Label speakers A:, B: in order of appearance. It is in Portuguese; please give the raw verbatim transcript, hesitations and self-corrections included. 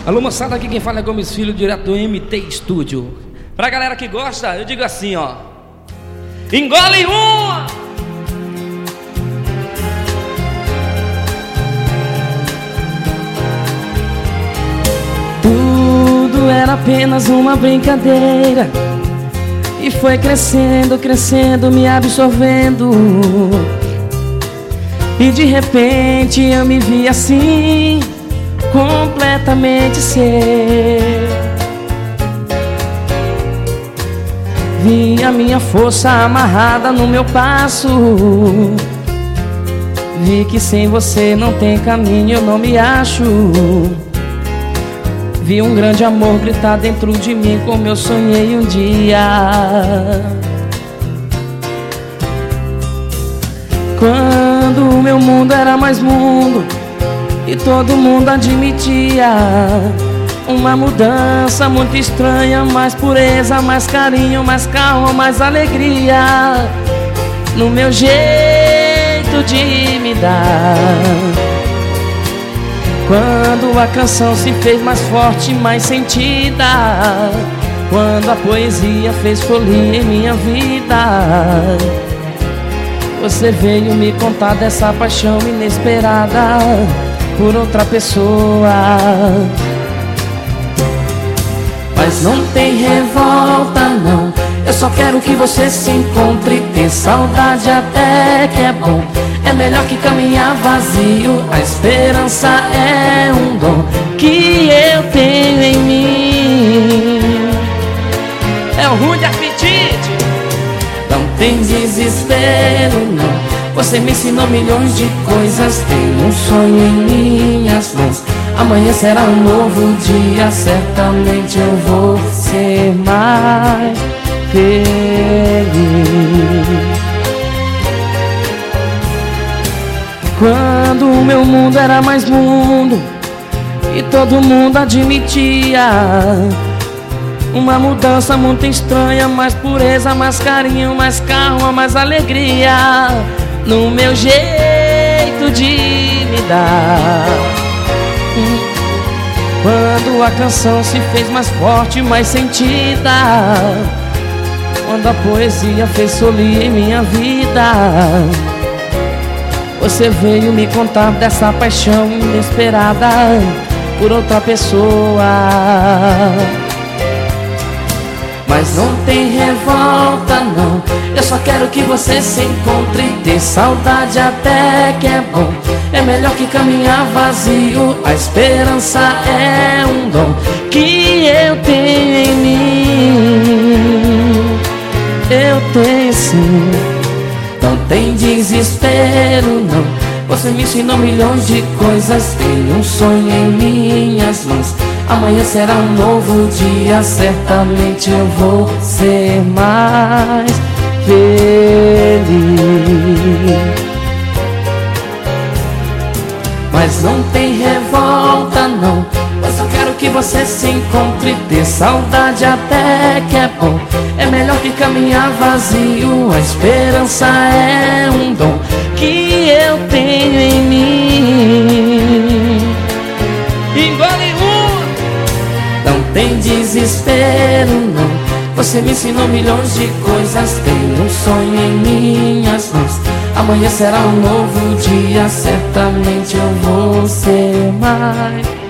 A: Alô, moçada, aqui quem fala é Gomes Filho, direto do M T Studio. Pra galera que gosta, eu digo assim, ó: engole uma! Tudo era apenas uma brincadeira, e foi crescendo, crescendo, me absorvendo. E de repente eu me vi assim, completamente seu. Vi a minha força amarrada no meu passo. Vi que sem você não tem caminho, eu não me acho. Vi um grande amor gritar dentro de mim, como eu sonhei um dia. Quando o meu mundo era mais mundo e todo mundo admitia uma mudança muito estranha, mais pureza, mais carinho, mais calma, mais alegria no meu jeito de me dar. Quando a canção se fez mais forte, mais sentida, quando a poesia fez folia em minha vida, você veio me contar dessa paixão inesperada por outra pessoa. Mas não tem revolta não, eu só quero que você se encontre. Ter saudade até que é bom, é melhor que caminhar vazio. A esperança é um dom que eu tenho em mim. É o ruim de apetite. Não tem desespero não, você me ensinou milhões de coisas. Tenho um sonho em minhas mãos, amanhã será um novo dia. Certamente eu vou ser mais feliz. Quando o meu mundo era mais mundo e todo mundo admitia uma mudança muito estranha, mais pureza, mais carinho, mais calma, mais alegria no meu jeito de me dar. Quando a canção se fez mais forte, mais sentida, quando a poesia fez solir em minha vida, você veio me contar dessa paixão inesperada por outra pessoa. Mas não tem revolta não, eu só quero que você se encontre. Ter saudade até que é bom, é melhor que caminhar vazio. A esperança é um dom que eu tenho em mim. Eu tenho sim. Não tem desespero não, você me ensinou milhões de coisas. Tenho um sonho em minhas mãos, amanhã será um novo dia. Certamente eu vou ser mais feliz. Mas não tem revolta não, eu só quero que você se encontre. Ter saudade até que é bom, é melhor que caminhar vazio. A esperança é um dom que eu tenho em mim. Engole um! Não tem desespero não, você me ensinou milhões de coisas. Tenho um sonho em minhas mãos, amanhã será um novo dia. Certamente eu vou ser mais